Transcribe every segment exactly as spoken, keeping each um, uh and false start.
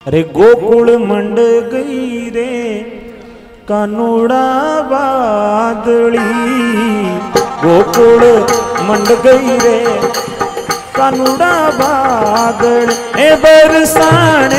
अरे गोकुल मंड गई रे कानूड़ा बादली, गोकुल मंड गई रे कानूड़ा बादल। ए बरसाने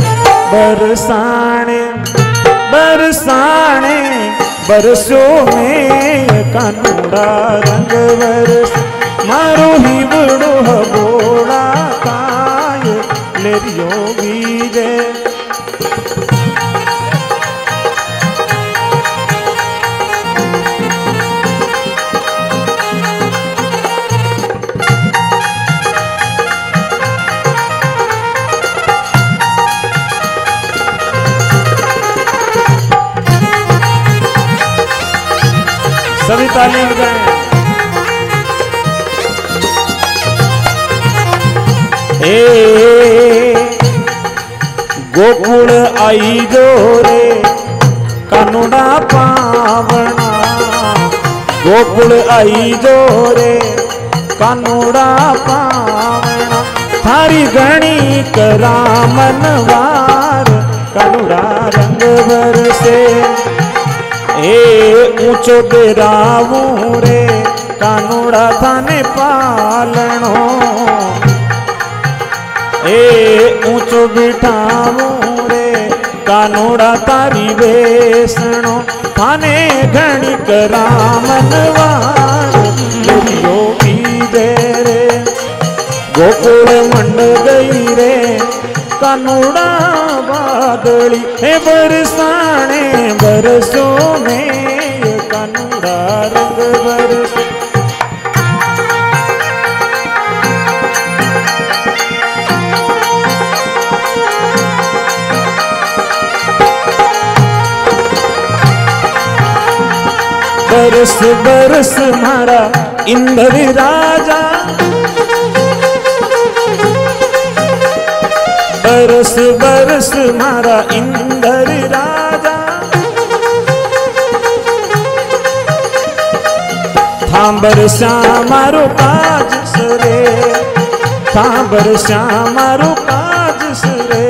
बरसाने बरसाने बरसों में कानूड़ा रंग बरस, मारो ही बड़ो बोड़ा काय लेरियो बीजे। सभी ताली बजाएं। ए गोकुल आई जो रे कानूड़ा पावना, गोकुल आई जो रे कानूड़ा पावना। थारी गणी करा मनवार कानूड़ा रंग बरसे। ए ऊंचो बेरावू रे कानूड़ा थाने पालनो, ए ऊंचो बिठावू रे कानूड़ा तारी वेसणो। थाने घणी करा मनवार योगी दे रे, गोकुल मंड गई रे कानूड़ा बादली। हे बरसाने बरसों में कानूड़ा रंग बरस। बरस बरस मारा इंद्र राजा, बरस बरस मारा इंद्र राजा। थांबर श्यामारो काज सरे, थांबर श्यामारो काज सरे।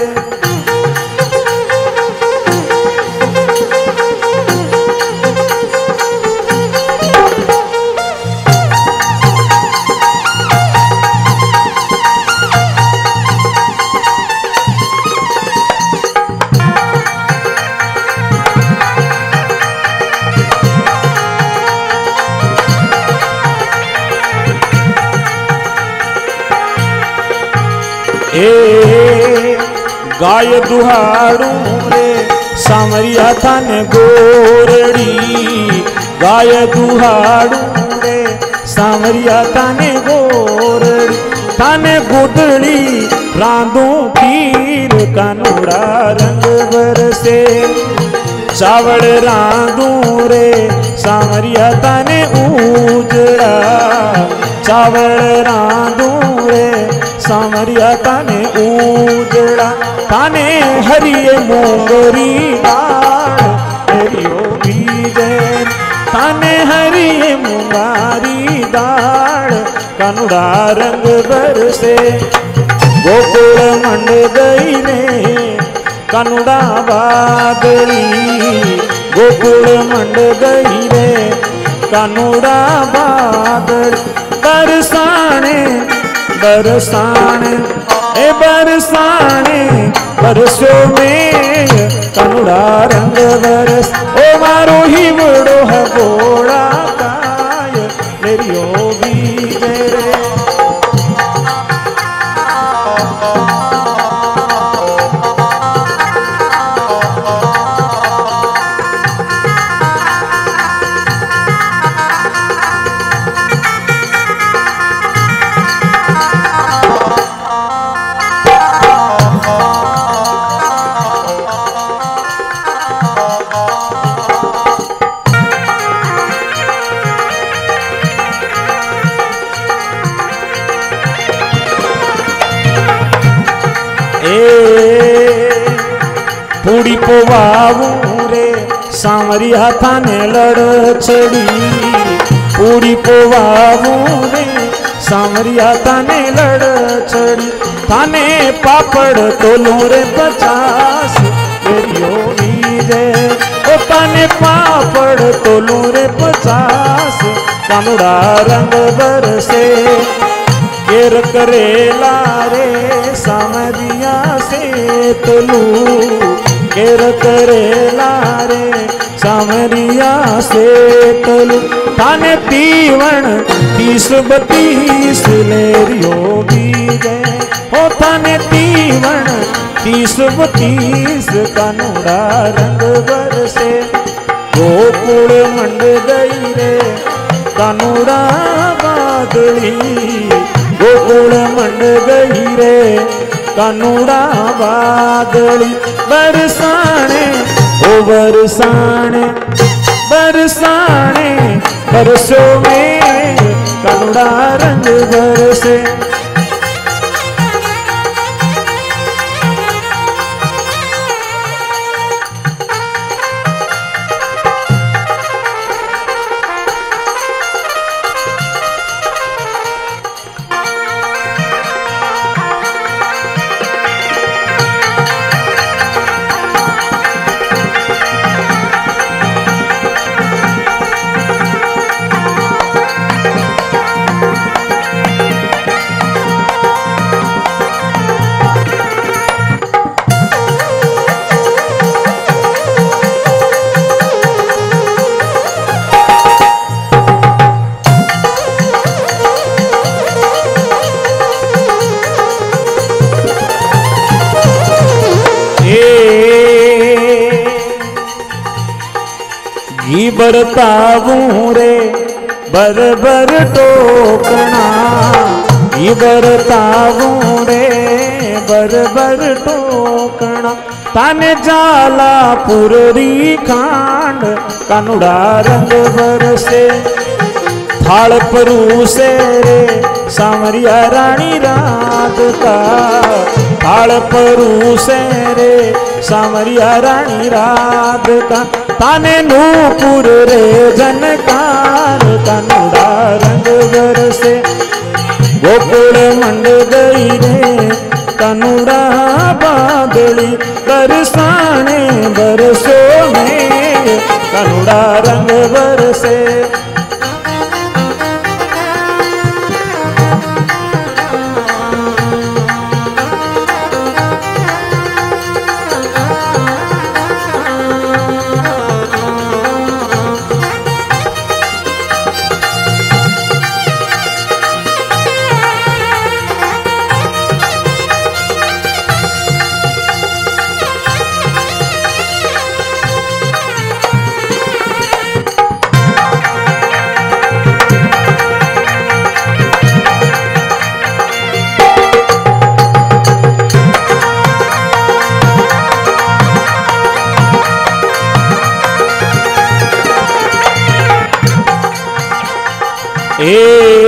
ए गाय दुहाड़ू रे सामरिया थाने गोरड़ी, गाय दुहाड़ू रे सामरिया थाने गोरड़ी। थाने गुदड़ी रांदू पीर कानूड़ा रंग बरसे। चावड़ रांदू रे सामरिया थाने उजड़ा, चावड़ रांदू रे सामरिया ताने उजड़ा। ताने हरिये मोगरी दाल हरियो बीजे, ताने हरिये मुंगारी दाल कानूड़ा रंग बरसे। गोकुल मंड गई रे कानूड़ा बादली, गोकुल मंड गई रे कानूड़ा बादल। बरसाने बरसाने ए बरसाने बरसों में कानूड़ा रंग बरस। ओ मारो ही बड़ो है बोड़ा काय मेरी होगी तेरे। पूड़ी पोवावू रे सांवरिया थाने लड़ छड़ी, पूड़ी पोवावू रे सांवरिया थाने लड़ छड़ी थाने पापड़ तोलू रे पचास मेरियो वीरे ओ थाने पापड़ तोलू रे पचास कानुड़ा रंग बरसे केर करेला रे सांवरिया से तोलू केर करेला रे सांवरिया से तोलू थाने तीवण तीस बत्तीस लेरियो बीजे हो थाने तीवण तीस बत्तीस कानुड़ा रंग बरसे गोकुल मंड गई रे कानुड़ा बादली गोकुल मंड गई रे कानुड़ा बादली बरसाने ओ बरसाने बरसाने बरसों में कानुड़ा रंग बरसे घी बरतावूं रे बर बर टोकना घी बरतावूं रे बर बर टोकना ताने जाला पुररी खांड कानुड़ा रंग बरसे थाल परूसे रे सांवरिया रानी रात का थाल परूसे रे सांवरिया रानी रात का ताने नूपुर रे जनकार कानुड़ा रंग बरसे गोकुल मंड गई रे कानुड़ा बादली बरसाने बरसों में कानुड़ा रंग बरसे ए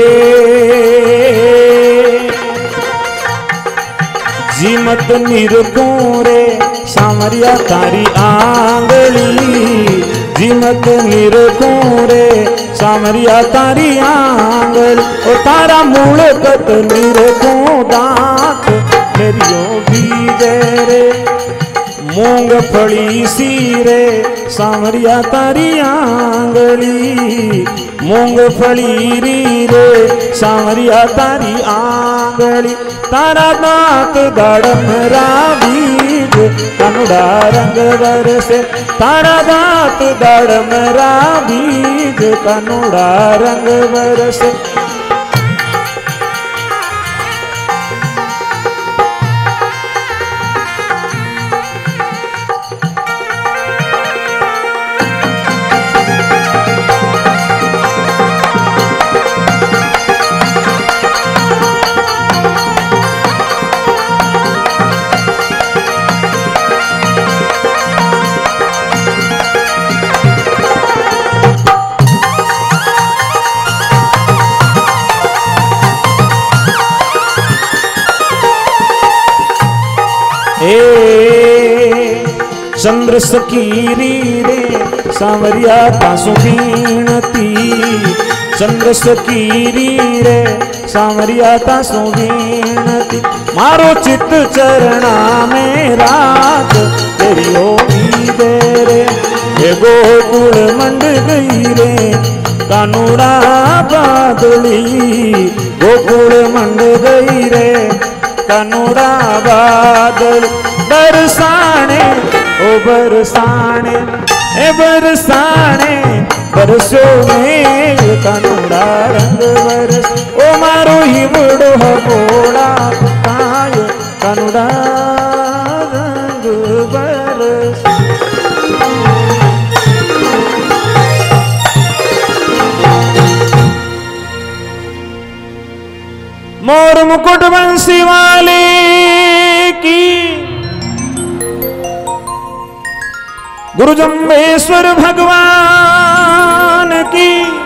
जीमत निरखूं रे सांवरिया तारी आंगली जीमत निरखूं रे सांवरिया तारी आंगल ओ तारा मूल कत निरखूं दांत मेरियो बीजे रे मूंगफली सी रे सांवरिया तारी आंगली मूंगफली री रे सांवरिया तारी आंगली तारा दांत दाड़म राबीज कानुड़ा रंग बरसे तारा दांत दाड़म राबीज कानुड़ा रंग बरसे चंद्र सकीरी रे सांवरिया तासु बीणती चंद्र सकीरी रे सांवरिया तासु बीणती मारो चित्त चरणा में रात तेरी होगी दे रे ये गोकुल मंड गई रे कानूड़ा बादली गोकुल मंड गई रे कानूड़ा बादल बरसाने ओ बरसाने ए बरसाने बरसो में कानूड़ा रंग बरस ओ मारो ही बड़ो बोड़ा काय कानूड़ा रंग बरस मोर मुकुट बंसी वाले की गुरु जम्बेश्वर भगवान की